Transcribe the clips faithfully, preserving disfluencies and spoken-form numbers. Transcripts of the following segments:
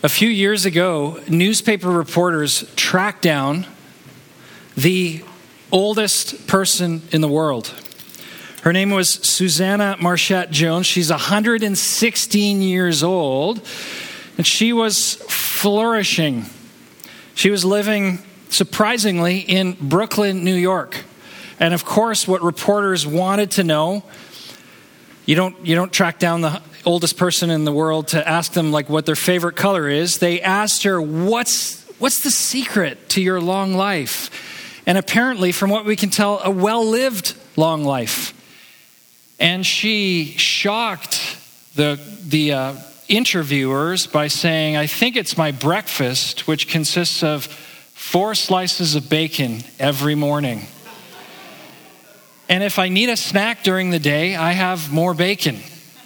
A few years ago, newspaper reporters tracked down the oldest person in the world. Her name was Susanna Marchette Jones. She's one hundred sixteen years old, and she was flourishing. She was living, surprisingly, in Brooklyn, New York. And of course, what reporters wanted to know, you don't you don't track down the oldest person in the world to ask them like what their favorite color is. They asked her, what's what's the secret to your long life? And apparently, from what we can tell, a well-lived long life. And she shocked the the uh, interviewers by saying, I think it's my breakfast, which consists of four slices of bacon every morning. And if I need a snack during the day, I have more bacon.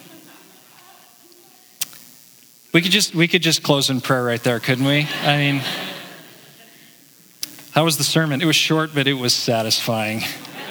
We could just we could just close in prayer right there, couldn't we? I mean, how was the sermon? It was short, but it was satisfying.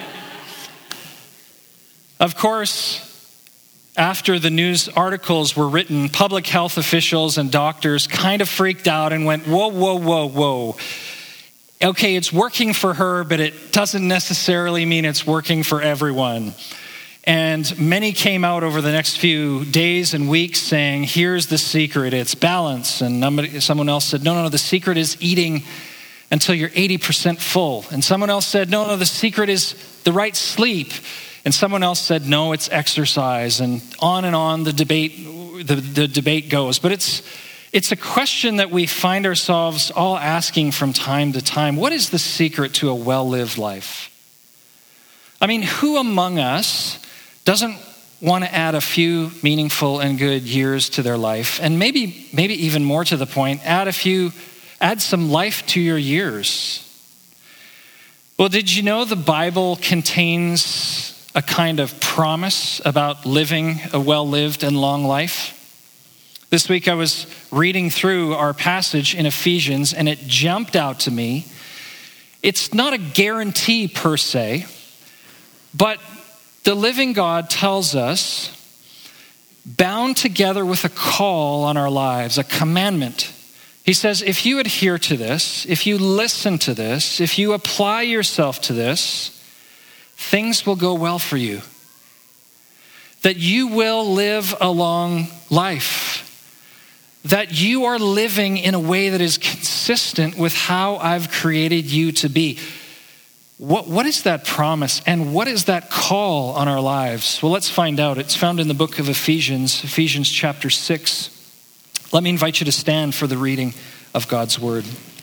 Of course, after the news articles were written, public health officials and doctors kind of freaked out and went, whoa, whoa, whoa, whoa. Okay, it's working for her, but it doesn't necessarily mean it's working for everyone. And many came out over the next few days and weeks saying, here's the secret, it's balance. And somebody, someone else said, no, no, no, the secret is eating until you're eighty percent full. And someone else said, no, no, the secret is the right sleep. And someone else said, no, it's exercise. And on and on the debate, the, the debate goes. But it's It's a question that we find ourselves all asking from time to time. What is the secret to a well-lived life? I mean, who among us doesn't want to add a few meaningful and good years to their life? And maybe, maybe even more to the point, add a few, add some life to your years. Well, did you know the Bible contains a kind of promise about living a well-lived and long life? This week I was reading through our passage in Ephesians, and it jumped out to me. It's not a guarantee per se, but the living God tells us, bound together with a call on our lives, a commandment. He says, if you adhere to this, if you listen to this, if you apply yourself to this, things will go well for you. That you will live a long life. That you are living in a way that is consistent with how I've created you to be. What, what is that promise and what is that call on our lives? Well, let's find out. It's found in the book of Ephesians, Ephesians chapter six. Let me invite you to stand for the reading of God's word.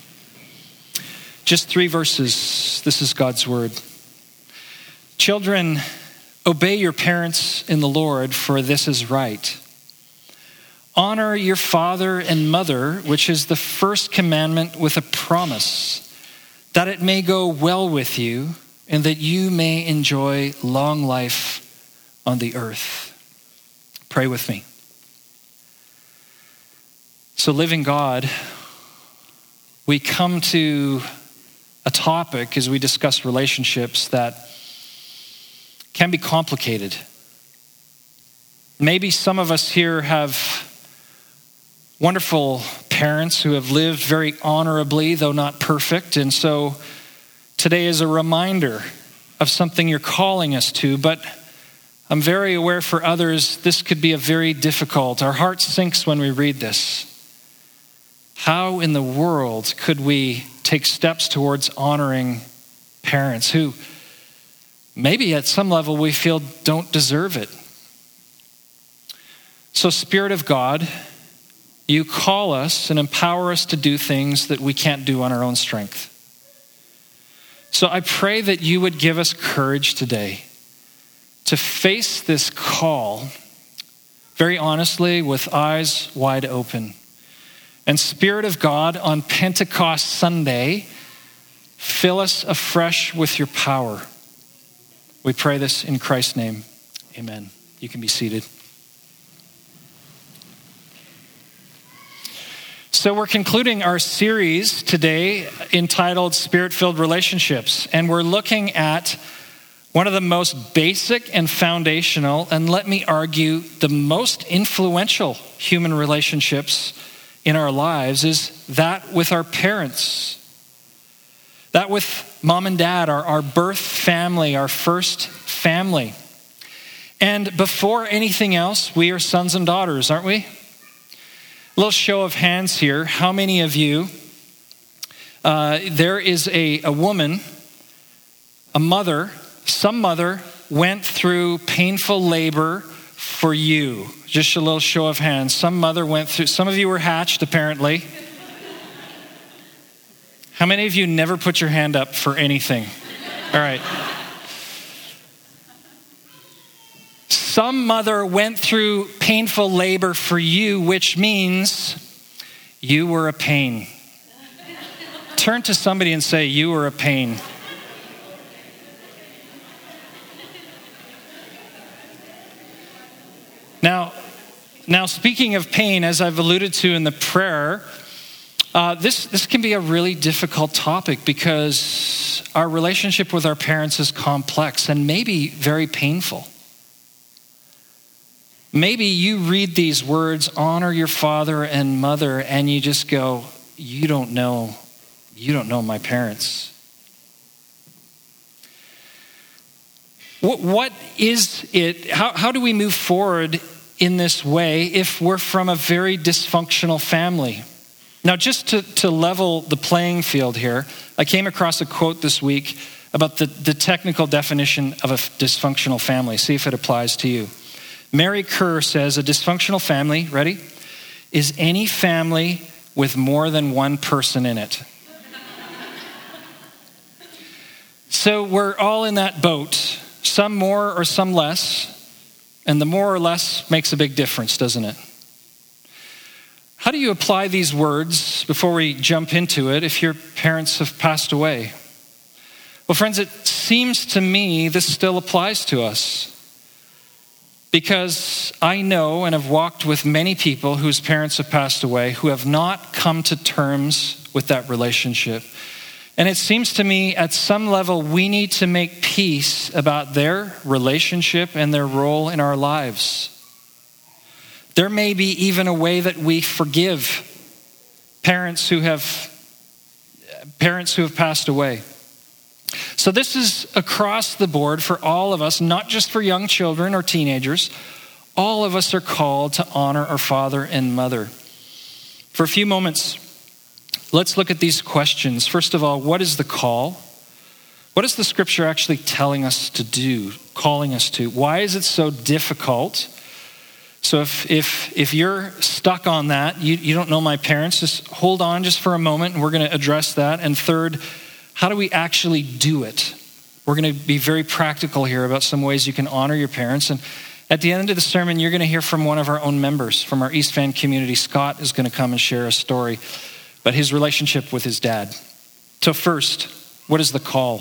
Just three verses. This is God's word. Children, obey your parents in the Lord, for this is right. Honor your father and mother, which is the first commandment with a promise, that it may go well with you and that you may enjoy long life on the earth. Pray with me. So, living God, we come to a topic as we discuss relationships that can be complicated. Maybe some of us here have wonderful parents who have lived very honorably, though not perfect. And so today is a reminder of something you're calling us to. But I'm very aware for others, this could be a very difficult. Our heart sinks when we read this. How in the world could we take steps towards honoring parents who maybe at some level we feel don't deserve it? So, Spirit of God, you call us and empower us to do things that we can't do on our own strength. So I pray that you would give us courage today to face this call very honestly with eyes wide open. And Spirit of God, on Pentecost Sunday, fill us afresh with your power. We pray this in Christ's name. Amen. You can be seated. So we're concluding our series today entitled Spirit-Filled Relationships, and we're looking at one of the most basic and foundational, and let me argue, the most influential human relationships in our lives is that with our parents, that with mom and dad, our, our birth family, our first family. And before anything else, we are sons and daughters, aren't we? A little show of hands here. How many of you, uh, there is a, a woman, a mother, some mother went through painful labor for you? Just a little show of hands. Some mother went through, some of you were hatched apparently. How many of you never put your hand up for anything? All right. Some mother went through painful labor for you, which means you were a pain. Turn to somebody and say, you were a pain. Now, now speaking of pain, as I've alluded to in the prayer, uh, this, this can be a really difficult topic because our relationship with our parents is complex and maybe very painful. Maybe you read these words, honor your father and mother, and you just go, you don't know, you don't know my parents. What, what is it, how, how do we move forward in this way if we're from a very dysfunctional family? Now, just to, to level the playing field here, I came across a quote this week about the, the technical definition of a dysfunctional family. See if it applies to you. Mary Kerr says, a dysfunctional family, ready, is any family with more than one person in it. So we're all in that boat, some more or some less, and the more or less makes a big difference, doesn't it? How do you apply these words before we jump into it if your parents have passed away? Well, friends, it seems to me this still applies to us. Because I know and have walked with many people whose parents have passed away who have not come to terms with that relationship. And it seems to me at some level we need to make peace about their relationship and their role in our lives. There may be even a way that we forgive parents who have parents who have passed away. So this is across the board for all of us, not just for young children or teenagers. All of us are called to honor our father and mother. For a few moments, let's look at these questions. First of all, what is the call? What is the scripture actually telling us to do, calling us to? Why is it so difficult? So if if if you're stuck on that, you, you don't know my parents, just hold on just for a moment and we're going to address that. And third, how do we actually do it? We're going to be very practical here about some ways you can honor your parents. And at the end of the sermon, you're going to hear from one of our own members from our East Van community. Scott is going to come and share a story about his relationship with his dad. So first, what is the call?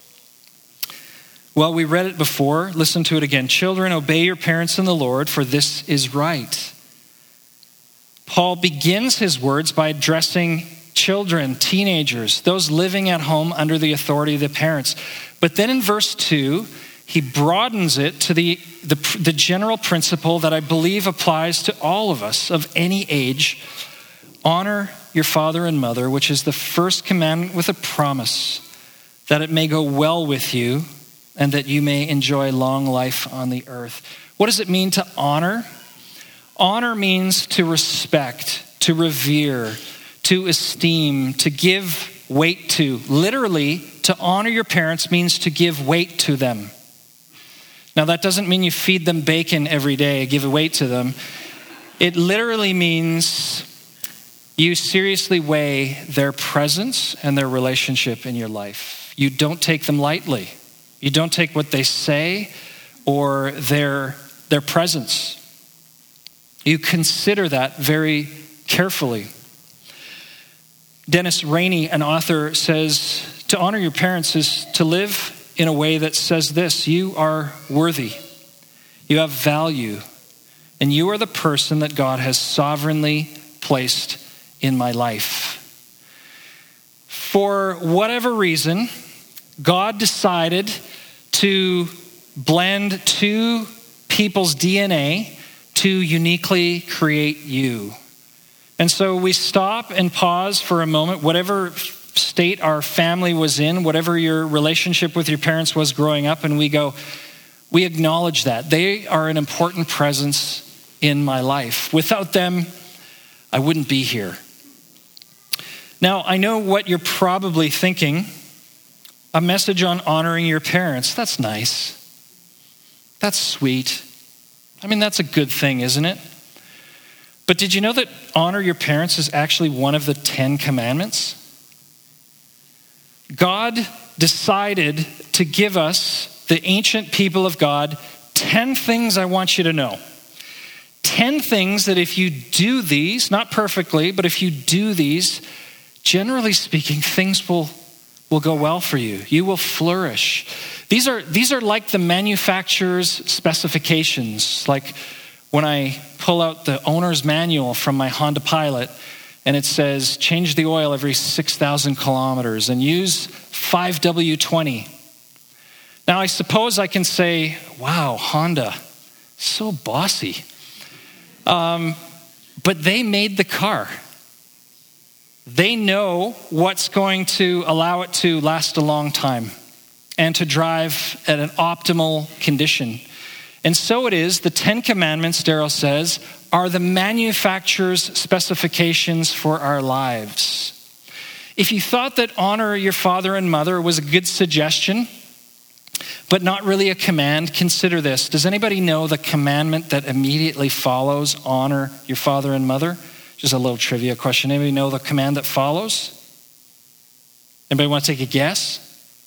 Well, we read it before. Listen to it again. Children, obey your parents in the Lord, for this is right. Paul begins his words by addressing children, teenagers, those living at home under the authority of the parents. But then in verse two, he broadens it to the, the, the general principle that I believe applies to all of us of any age. Honor your father and mother, which is the first commandment with a promise that it may go well with you and that you may enjoy long life on the earth. What does it mean to honor? Honor means to respect, to revere, to esteem, to give weight to. Literally, to honor your parents means to give weight to them. Now, that doesn't mean you feed them bacon every day, give weight to them. It literally means you seriously weigh their presence and their relationship in your life. You don't take them lightly. You don't take what they say or their, their presence. You consider that very carefully. Dennis Rainey, an author, says to honor your parents is to live in a way that says this: you are worthy, you have value, and you are the person that God has sovereignly placed in my life. For whatever reason, God decided to blend two people's D N A to uniquely create you. And so we stop and pause for a moment, whatever state our family was in, whatever your relationship with your parents was growing up, and we go, we acknowledge that. They are an important presence in my life. Without them, I wouldn't be here. Now, I know what you're probably thinking. A message on honoring your parents. That's nice. That's sweet. I mean, that's a good thing, isn't it? But did you know that honor your parents is actually one of the Ten Commandments? God decided to give us, the ancient people of God, ten things I want you to know. ten things that if you do these, not perfectly, but if you do these, generally speaking, things will, will go well for you. You will flourish. These are, these are like the manufacturer's specifications. Like when I pull out the owner's manual from my Honda Pilot and it says, change the oil every six thousand kilometers and use five W twenty. Now, I suppose I can say, wow, Honda, so bossy. Um, but they made the car. They know what's going to allow it to last a long time and to drive at an optimal condition. And so it is, the Ten Commandments, Daryl says, are the manufacturer's specifications for our lives. If you thought that honor your father and mother was a good suggestion, but not really a command, consider this. Does anybody know the commandment that immediately follows honor your father and mother? Just a little trivia question. Anybody know the command that follows? Anybody want to take a guess?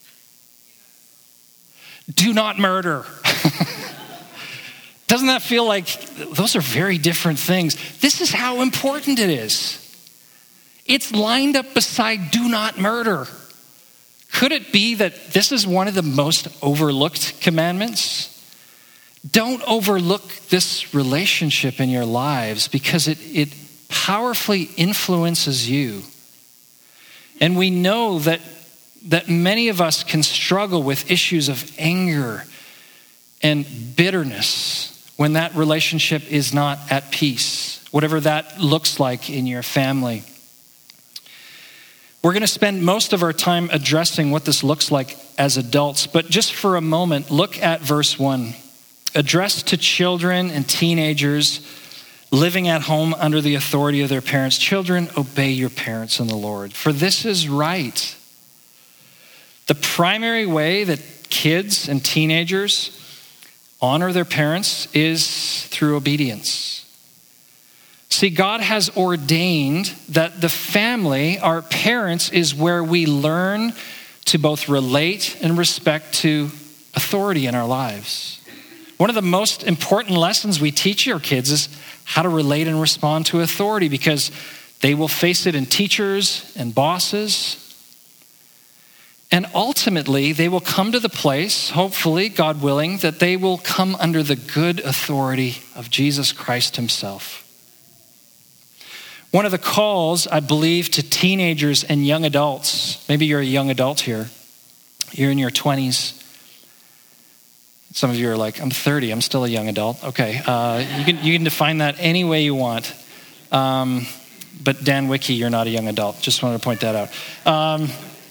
Do not murder. Doesn't that feel like those are very different things? This is how important it is. It's lined up beside do not murder. Could it be that this is one of the most overlooked commandments? Don't overlook this relationship in your lives because it, it powerfully influences you. And we know that, that many of us can struggle with issues of anger and bitterness when that relationship is not at peace, whatever that looks like in your family. We're going to spend most of our time addressing what this looks like as adults, but just for a moment, look at verse one. Addressed to children and teenagers living at home under the authority of their parents. Children, obey your parents in the Lord, for this is right. The primary way that kids and teenagers honor their parents is through obedience. See, God has ordained that the family, our parents, is where we learn to both relate and respect to authority in our lives. One of the most important lessons we teach our kids is how to relate and respond to authority, because they will face it in teachers and bosses. And ultimately, they will come to the place, hopefully, God willing, that they will come under the good authority of Jesus Christ himself. One of the calls, I believe, to teenagers and young adults, maybe you're a young adult here, you're in your twenties. Some of you are like, I'm thirty, I'm still a young adult. Okay, uh, you can you can define that any way you want. Um, but Dan Wicke, you're not a young adult. Just wanted to point that out. Um,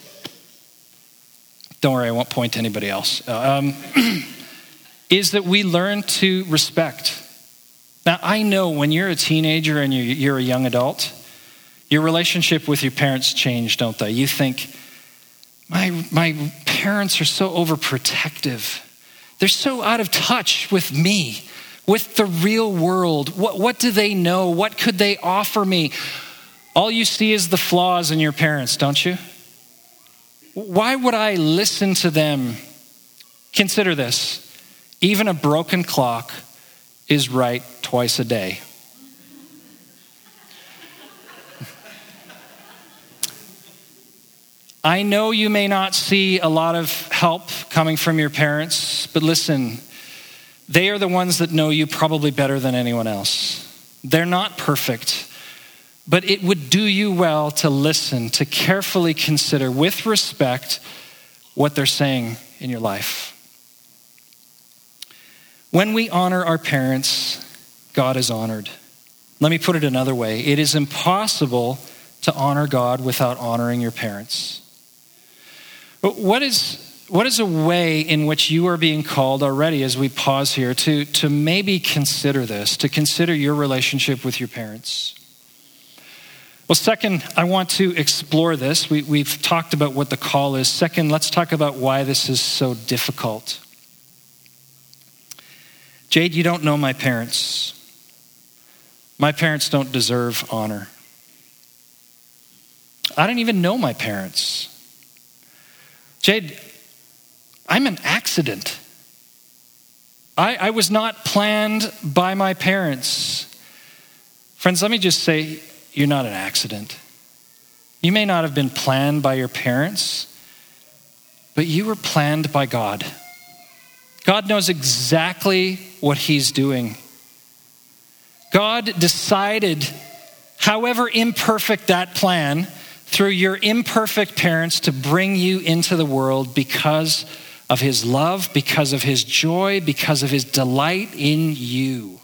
don't worry, I won't point to anybody else. Um, is that we learn to respect. Now, I know when you're a teenager and you're, you're a young adult, your relationship with your parents change, don't they? You think, my, my parents are so overprotective. They're so out of touch with me, with the real world. What, what do they know? What could they offer me? All you see is the flaws in your parents, don't you? Why would I listen to them? Consider this. Even a broken clock is right twice a day. I know you may not see a lot of help coming from your parents, but listen, they are the ones that know you probably better than anyone else. They're not perfect, but it would do you well to listen, to carefully consider with respect what they're saying in your life. When we honor our parents, God is honored. Let me put it another way. It is impossible to honor God without honoring your parents. But what is what is a way in which you are being called already, as we pause here, to, to maybe consider this, to consider your relationship with your parents? Well, second, I want to explore this. We, we've talked about what the call is. Second, let's talk about why this is so difficult. Jade, you don't know my parents. My parents don't deserve honor. I don't even know my parents. Jade, I'm an accident. I, I was not planned by my parents. Friends, let me just say, you're not an accident. You may not have been planned by your parents, but you were planned by God. God knows exactly what he's doing. God decided, however imperfect that plan, through your imperfect parents to bring you into the world because of his love, because of his joy, because of his delight in you.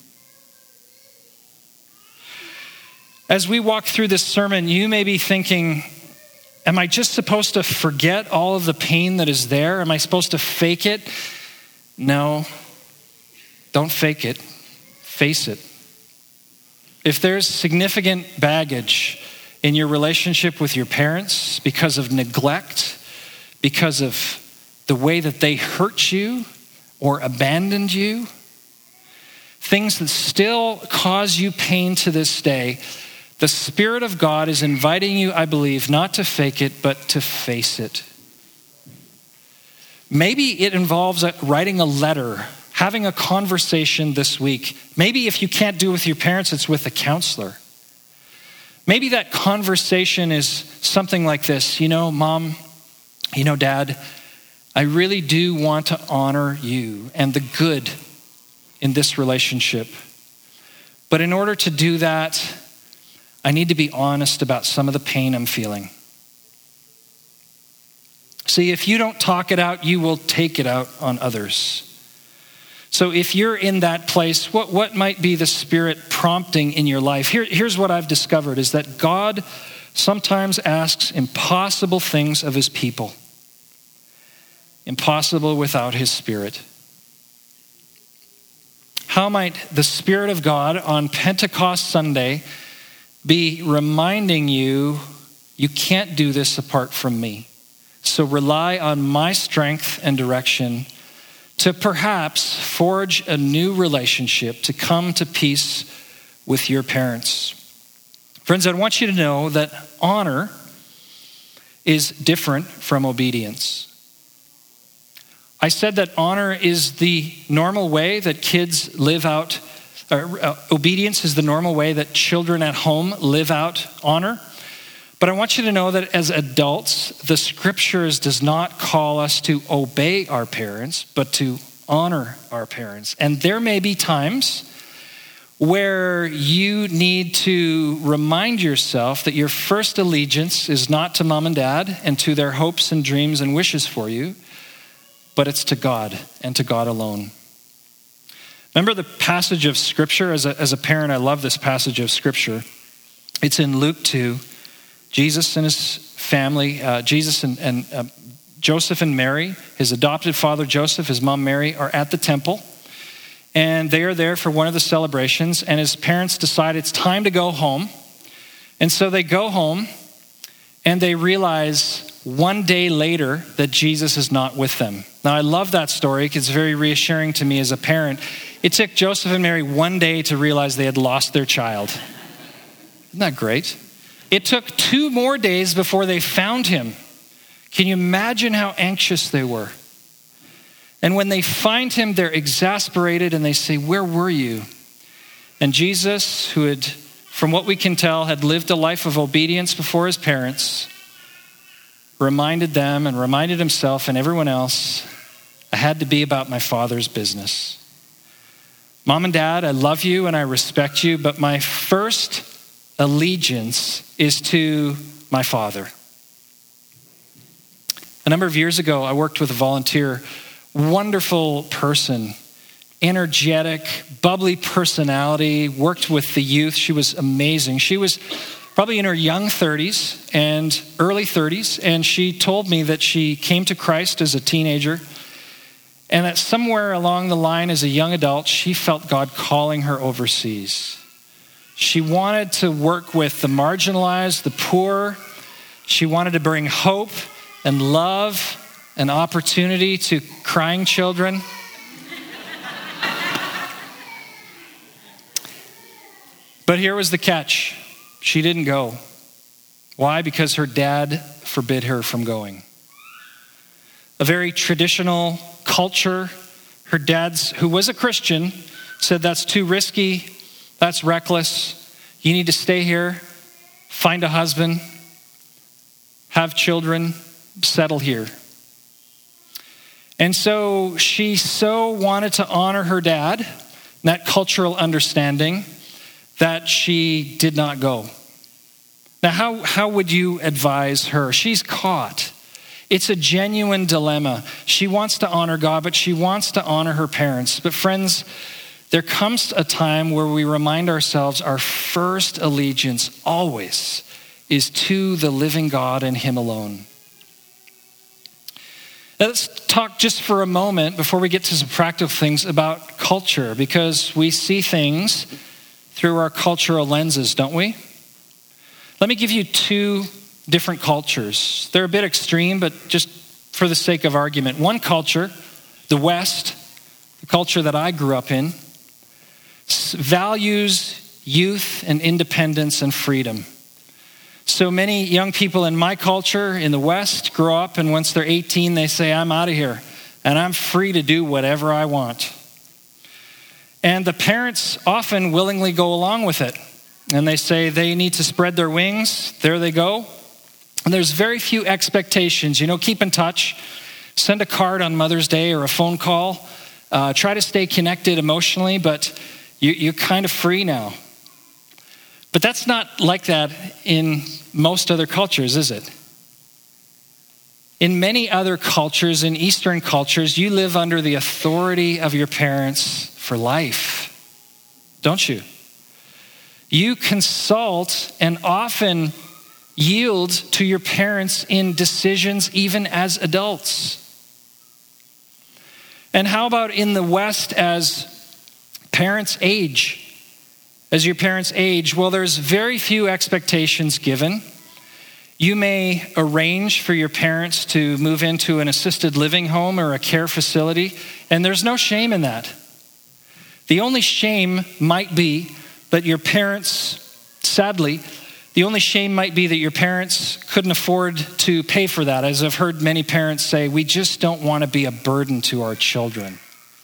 As we walk through this sermon, you may be thinking, am I just supposed to forget all of the pain that is there? Am I supposed to fake it? No, don't fake it. Face it. If there's significant baggage in your relationship with your parents because of neglect, because of the way that they hurt you or abandoned you, things that still cause you pain to this day, the Spirit of God is inviting you, I believe, not to fake it, but to face it. Maybe it involves writing a letter, having a conversation this week. Maybe if you can't do it with your parents, it's with a counselor. Maybe that conversation is something like this. You know, Mom, you know, Dad, I really do want to honor you and the good in this relationship. But in order to do that, I need to be honest about some of the pain I'm feeling. See, if you don't talk it out, you will take it out on others. So if you're in that place, what, what might be the Spirit prompting in your life? Here, here's what I've discovered is that God sometimes asks impossible things of his people. Impossible without his Spirit. How might the Spirit of God on Pentecost Sunday be reminding you, you can't do this apart from me. So rely on my strength and direction to perhaps forge a new relationship, to come to peace with your parents. Friends, I want you to know that honor is different from obedience. I said that honor is the normal way that kids live out, or uh, obedience is the normal way that children at home live out honor. But I want you to know that as adults, the scriptures does not call us to obey our parents, but to honor our parents. And there may be times where you need to remind yourself that your first allegiance is not to mom and dad and to their hopes and dreams and wishes for you, but it's to God and to God alone. Remember the passage of scripture? As a, as a parent, I love this passage of scripture. It's in Luke two. Jesus and his family, uh, Jesus and, and uh, Joseph and Mary, his adopted father Joseph, his mom Mary, are at the temple. And they are there for one of the celebrations. And his parents decide it's time to go home. And so they go home and they realize one day later that Jesus is not with them. Now, I love that story because it's very reassuring to me as a parent. It took Joseph and Mary one day to realize they had lost their child. Isn't that great? It took two more days before they found him. Can you imagine how anxious they were? And when they find him, they're exasperated and they say, "Where were you?" And Jesus, who had, from what we can tell, had lived a life of obedience before his parents, reminded them and reminded himself and everyone else, I had to be about my Father's business. Mom and Dad, I love you and I respect you, but my first allegiance is to my Father. A number of years ago, I worked with a volunteer, wonderful person, energetic, bubbly personality, worked with the youth. She was amazing. She was probably in her young thirties and early thirties, and she told me that she came to Christ as a teenager, and that somewhere along the line as a young adult, she felt God calling her overseas. She wanted to work with the marginalized, the poor. She wanted to bring hope and love and opportunity to crying children. But here was the catch. She didn't go. Why? Because her dad forbid her from going. A very traditional culture. Her dad's, who was a Christian, said that's too risky, that's reckless. You need to stay here, find a husband, have children, settle here. And so she so wanted to honor her dad, that cultural understanding, that she did not go. Now, how, how would you advise her? She's caught. It's a genuine dilemma. She wants to honor God, but she wants to honor her parents. But friends, there comes a time where we remind ourselves our first allegiance always is to the living God and Him alone. Now let's talk just for a moment before we get to some practical things about culture, because we see things through our cultural lenses, don't we? Let me give you two different cultures. They're a bit extreme, but just for the sake of argument. One culture, the West, the culture that I grew up in, values youth and independence and freedom. So many young people in my culture in the West grow up, and once they're eighteen, they say, I'm out of here, and I'm free to do whatever I want. And the parents often willingly go along with it. And they say they need to spread their wings. There they go. And there's very few expectations. You know, keep in touch. Send a card on Mother's Day or a phone call. Uh, try to stay connected emotionally, but you, you're kind of free now. But that's not like that in most other cultures, is it? In many other cultures, in Eastern cultures, you live under the authority of your parents for life, don't you? You consult and often yield to your parents in decisions even as adults. And how about in the West as parents age? As your parents age, well, there's very few expectations given. You may arrange for your parents to move into an assisted living home or a care facility, and there's no shame in that. The only shame might be that your parents, sadly, the only shame might be that your parents couldn't afford to pay for that. As I've heard many parents say, we just don't want to be a burden to our children.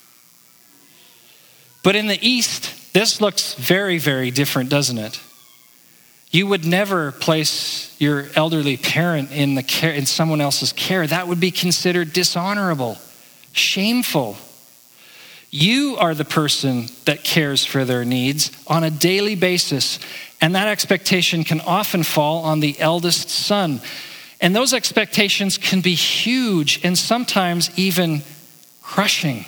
But in the East, this looks very, very different, doesn't it? You would never place your elderly parent in the care, in someone else's care. That would be considered dishonorable, shameful. You are the person that cares for their needs on a daily basis, and that expectation can often fall on the eldest son. And those expectations can be huge and sometimes even crushing.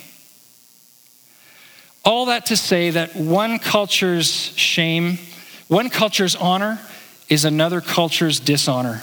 All that to say that one culture's shame, one culture's honor is another culture's dishonor.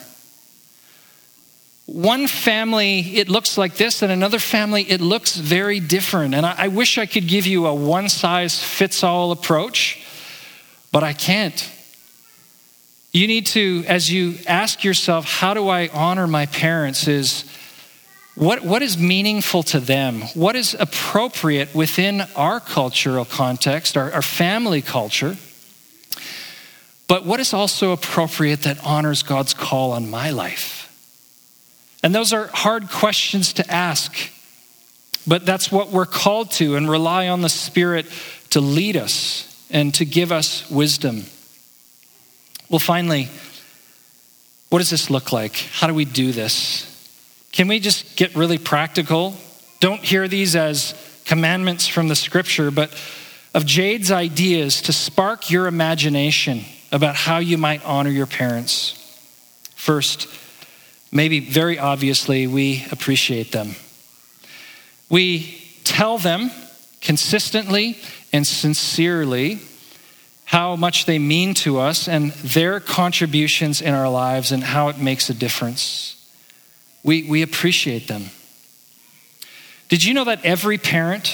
One family, it looks like this, and another family, it looks very different. And I, I wish I could give you a one-size-fits-all approach, but I can't. You need to, as you ask yourself, how do I honor my parents, is what, what is meaningful to them? What is appropriate within our cultural context, our, our family culture? But what is also appropriate that honors God's call on my life? And those are hard questions to ask, but that's what we're called to, and rely on the Spirit to lead us and to give us wisdom. Well, finally, what does this look like? How do we do this? Can we just get really practical? Don't hear these as commandments from the scripture, but of Jade's ideas to spark your imagination about how you might honor your parents. First, maybe very obviously, we appreciate them. We tell them consistently and sincerely how much they mean to us and their contributions in our lives and how it makes a difference. We, we appreciate them. Did you know that every parent,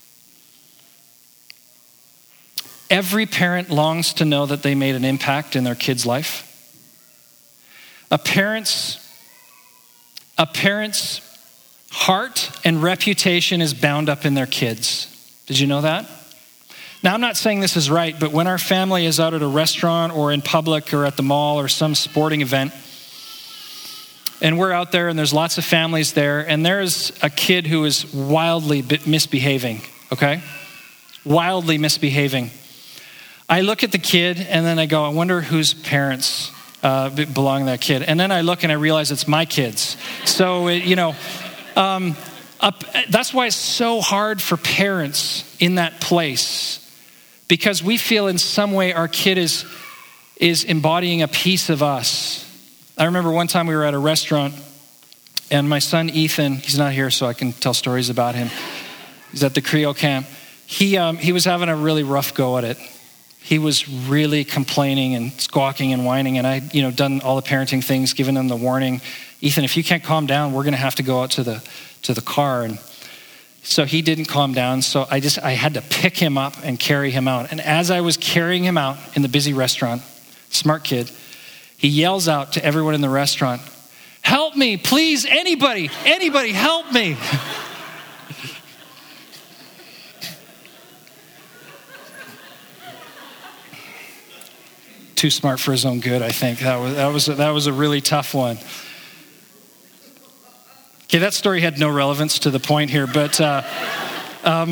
every parent longs to know that they made an impact in their kid's life? A parent's, a parent's heart and reputation is bound up in their kids. Did you know that? Now, I'm not saying this is right, but when our family is out at a restaurant or in public or at the mall or some sporting event, and we're out there and there's lots of families there, and there's a kid who is wildly misbehaving, okay? Wildly misbehaving. I look at the kid and then I go, I wonder whose parents uh, belong to that kid. And then I look and I realize it's my kids. So, it, you know, um, up, that's why it's so hard for parents in that place, because we feel in some way our kid is, is embodying a piece of us. I remember one time we were at a restaurant and my son Ethan, he's not here so I can tell stories about him. He's at the Creole camp. He, um, he was having a really rough go at it. He was really complaining and squawking and whining, and I, you know, done all the parenting things, given him the warning. Ethan, if you can't calm down, we're going to have to go out to the to the car. And so he didn't calm down. So I just I had to pick him up and carry him out. And as I was carrying him out in the busy restaurant, smart kid, he yells out to everyone in the restaurant, "Help me, please! Anybody, anybody, help me!" Too smart for his own good, I think. That was that was a, that was a really tough one. Okay, that story had no relevance to the point here, but uh, um,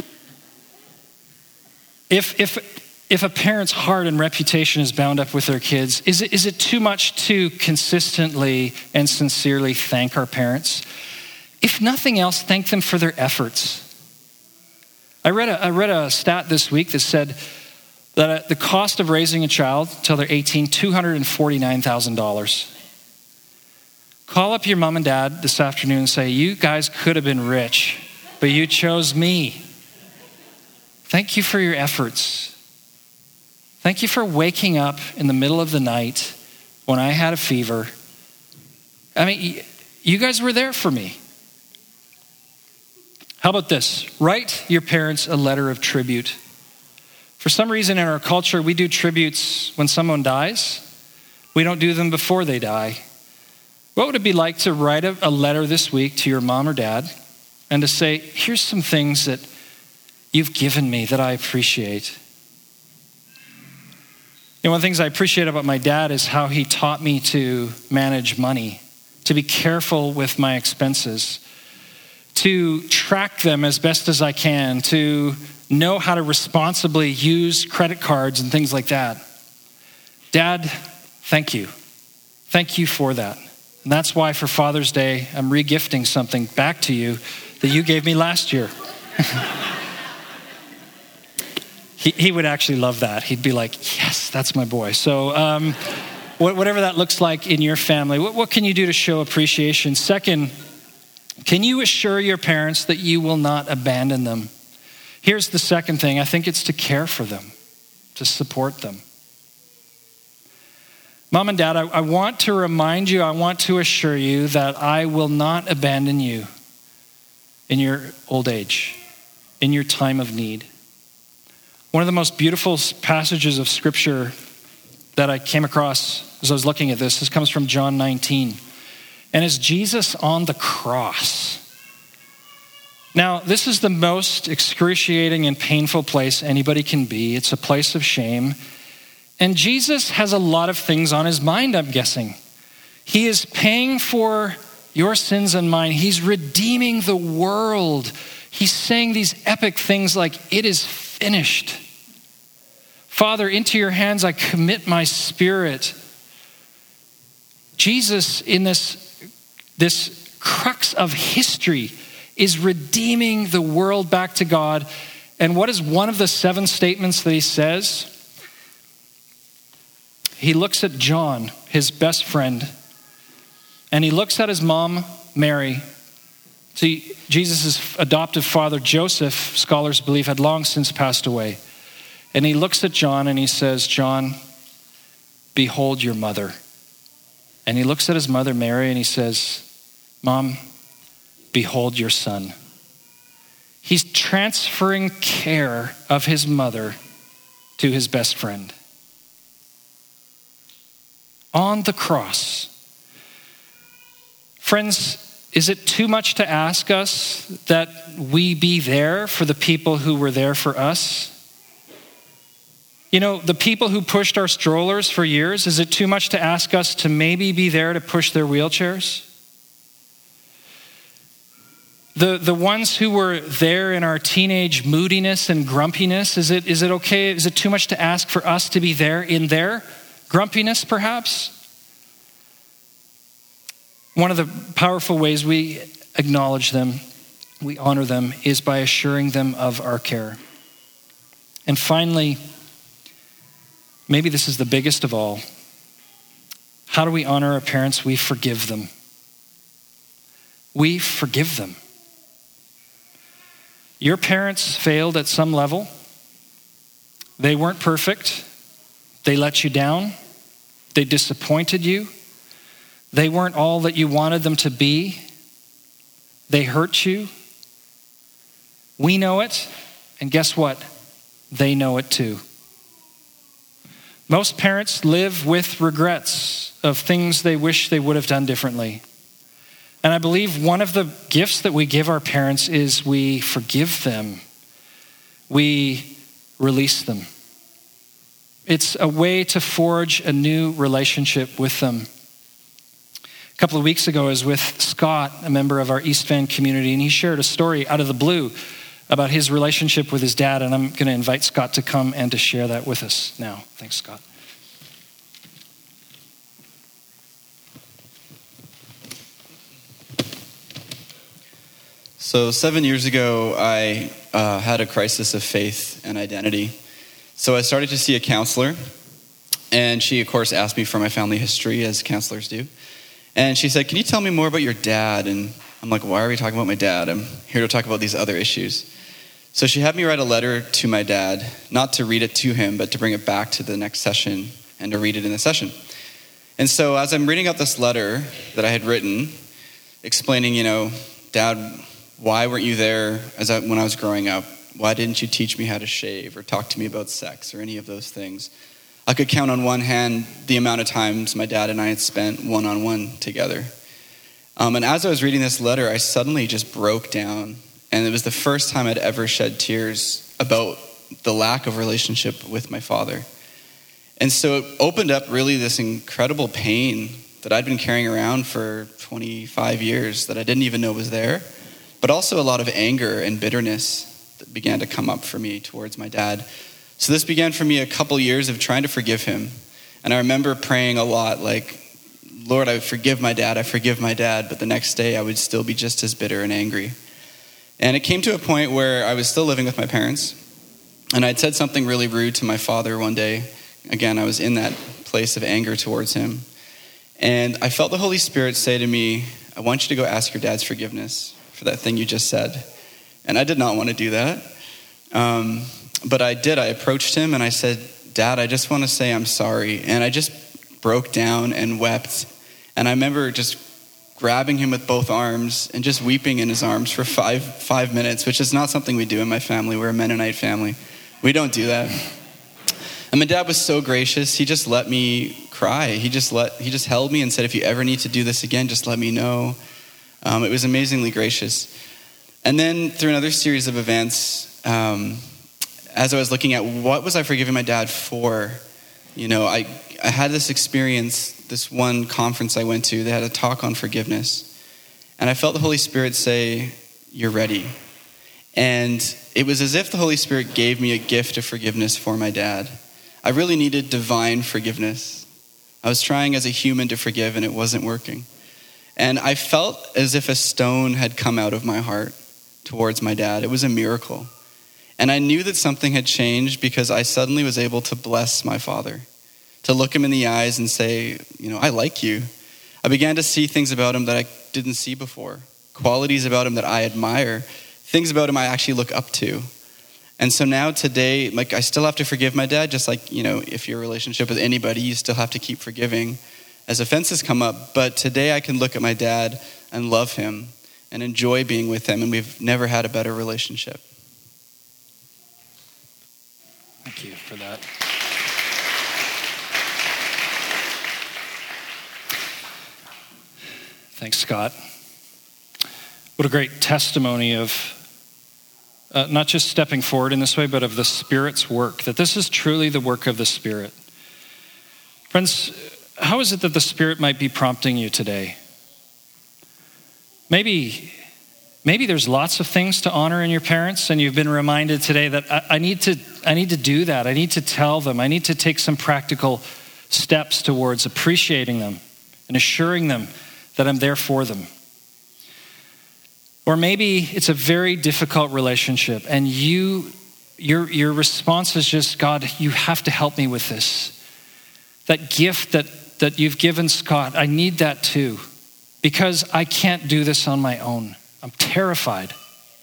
if if if a parent's heart and reputation is bound up with their kids, is it is it too much to consistently and sincerely thank our parents? If nothing else, thank them for their efforts. I read a I read a stat this week that said that the cost of raising a child till they're eighteen, two hundred forty-nine thousand dollars. Call up your mom and dad this afternoon and say, you guys could have been rich, but you chose me. Thank you for your efforts. Thank you for waking up in the middle of the night when I had a fever. I mean, you guys were there for me. How about this? Write your parents a letter of tribute. For some reason in our culture, we do tributes when someone dies. We don't do them before they die. What would it be like to write a, a letter this week to your mom or dad and to say, here's some things that you've given me that I appreciate. You know, one of the things I appreciate about my dad is how he taught me to manage money, to be careful with my expenses, to track them as best as I can, to know how to responsibly use credit cards and things like that. Dad, thank you. Thank you for that. And that's why for Father's Day, I'm regifting something back to you that you gave me last year. he, he would actually love that. He'd be like, yes, that's my boy. So um, whatever that looks like in your family, what, what can you do to show appreciation? Second, can you assure your parents that you will not abandon them? Here's the second thing. I think it's to care for them, to support them. Mom and Dad, I, I want to remind you, I want to assure you that I will not abandon you in your old age, in your time of need. One of the most beautiful passages of scripture that I came across as I was looking at this, this comes from John nineteen. And it's Jesus on the cross. Now, this is the most excruciating and painful place anybody can be. It's a place of shame. And Jesus has a lot of things on his mind, I'm guessing. He is paying for your sins and mine. He's redeeming the world. He's saying these epic things like, it is finished. Father, into your hands I commit my spirit. Jesus, in this, this crux of history, is redeeming the world back to God. And what is one of the seven statements that he says? He looks at John, his best friend, and he looks at his mom, Mary, See, Jesus' adoptive father, Joseph, scholars believe, had long since passed away. And he looks at John and he says, John, behold your mother. And he looks at his mother, Mary, and he says, Mom, behold your son. He's transferring care of his mother to his best friend. On the cross. Friends, is it too much to ask us that we be there for the people who were there for us? You know, the people who pushed our strollers for years, is it too much to ask us to maybe be there to push their wheelchairs? The the ones who were there in our teenage moodiness and grumpiness, is it is it okay? Is it too much to ask for us to be there in their grumpiness, perhaps? One of the powerful ways we acknowledge them, we honor them, is by assuring them of our care. And finally, maybe this is the biggest of all. How do we honor our parents? We forgive them. We forgive them. Your parents failed at some level. They weren't perfect. They let you down. They disappointed you. They weren't all that you wanted them to be. They hurt you. We know it, and guess what? They know it too. Most parents live with regrets of things they wish they would have done differently. And I believe one of the gifts that we give our parents is we forgive them. We release them. It's a way to forge a new relationship with them. A couple of weeks ago, I was with Scott, a member of our East Van community, and he shared a story out of the blue about his relationship with his dad, and I'm going to invite Scott to come and to share that with us now. Thanks, Scott. So seven years ago, I uh, had a crisis of faith and identity. So I started to see a counselor, and she, of course, asked me for my family history, as counselors do. And she said, can you tell me more about your dad? And I'm like, why are we talking about my dad? I'm here to talk about these other issues. So she had me write a letter to my dad, not to read it to him, but to bring it back to the next session and to read it in the session. And so as I'm reading out this letter that I had written, explaining, you know, Dad, why weren't you there as I, when I was growing up? Why didn't you teach me how to shave or talk to me about sex or any of those things? I could count on one hand the amount of times my dad and I had spent one-on-one together. Um, and as I was reading this letter, I suddenly just broke down. And it was the first time I'd ever shed tears about the lack of relationship with my father. And so it opened up really this incredible pain that I'd been carrying around for twenty-five years that I didn't even know was there, but also a lot of anger and bitterness that began to come up for me towards my dad. So this began for me a couple years of trying to forgive him. And I remember praying a lot, like, Lord, I forgive my dad, I forgive my dad, but the next day I would still be just as bitter and angry. And it came to a point where I was still living with my parents, and I'd said something really rude to my father one day. Again, I was in that place of anger towards him. And I felt the Holy Spirit say to me, I want you to go ask your dad's forgiveness for that thing you just said. And I did not want to do that. Um, but I did. I approached him and I said, Dad, I just want to say I'm sorry. And I just broke down and wept. And I remember just grabbing him with both arms and just weeping in his arms for five five minutes, which is not something we do in my family. We're a Mennonite family. We don't do that. And my dad was so gracious. He just let me cry. He just let he just held me and said, if you ever need to do this again, just let me know. Um, it was amazingly gracious. And then through another series of events, um, as I was looking at what was I forgiving my dad for, you know, I, I had this experience, this one conference I went to, they had a talk on forgiveness. And I felt the Holy Spirit say, you're ready. And it was as if the Holy Spirit gave me a gift of forgiveness for my dad. I really needed divine forgiveness. I was trying as a human to forgive and it wasn't working. And I felt as if a stone had come out of my heart towards my dad. It was a miracle. And I knew that something had changed because I suddenly was able to bless my father, to look him in the eyes and say, you know, I like you. I began to see things about him that I didn't see before. qualities about him that I admire, things about him I actually look up to. And so now today, like I still have to forgive my dad, just like, you know, if your relationship with anybody, you still have to keep forgiving as offenses come up. But today I can look at my dad and love him and enjoy being with him, and we've never had a better relationship. Thank you for that. Thanks, Scott. What a great testimony of uh, not just stepping forward in this way, but of the Spirit's work, that this is truly the work of the Spirit. Friends, how is it that the Spirit might be prompting you today? Maybe, maybe there's lots of things to honor in your parents, and you've been reminded today that I, I need to, I need to do that. I need to tell them. I need to take some practical steps towards appreciating them and assuring them that I'm there for them. Or maybe it's a very difficult relationship, and you, your, your response is just, God, you have to help me with this. That gift that, that you've given Scott, I need that too, because I can't do this on my own. I'm terrified.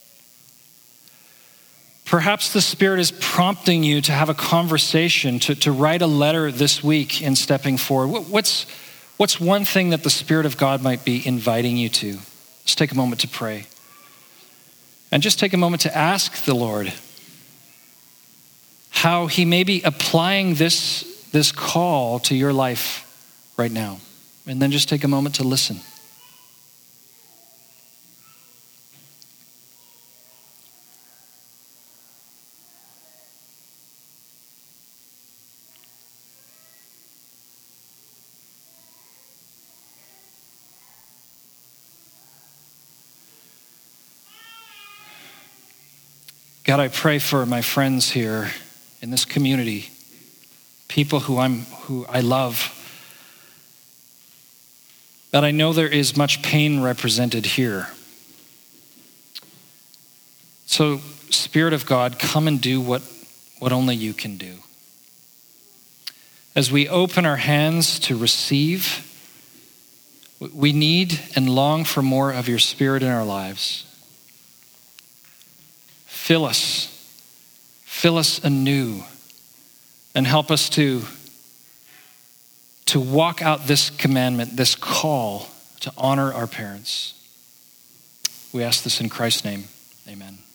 Perhaps the Spirit is prompting you to have a conversation, to, to write a letter this week in stepping forward. What's, what's one thing that the Spirit of God might be inviting you to? Let's take a moment to pray. And just take a moment to ask the Lord how he may be applying this, this call to your life right now. And then just take a moment to listen. God, I pray for my friends here in this community, people who I'm who I love. God, I know there is much pain represented here. So, Spirit of God, come and do what, what only you can do. As we open our hands to receive, we need and long for more of your Spirit in our lives. Fill us, fill us anew, and help us to, to walk out this commandment, this call to honor our parents. We ask this in Christ's name, amen.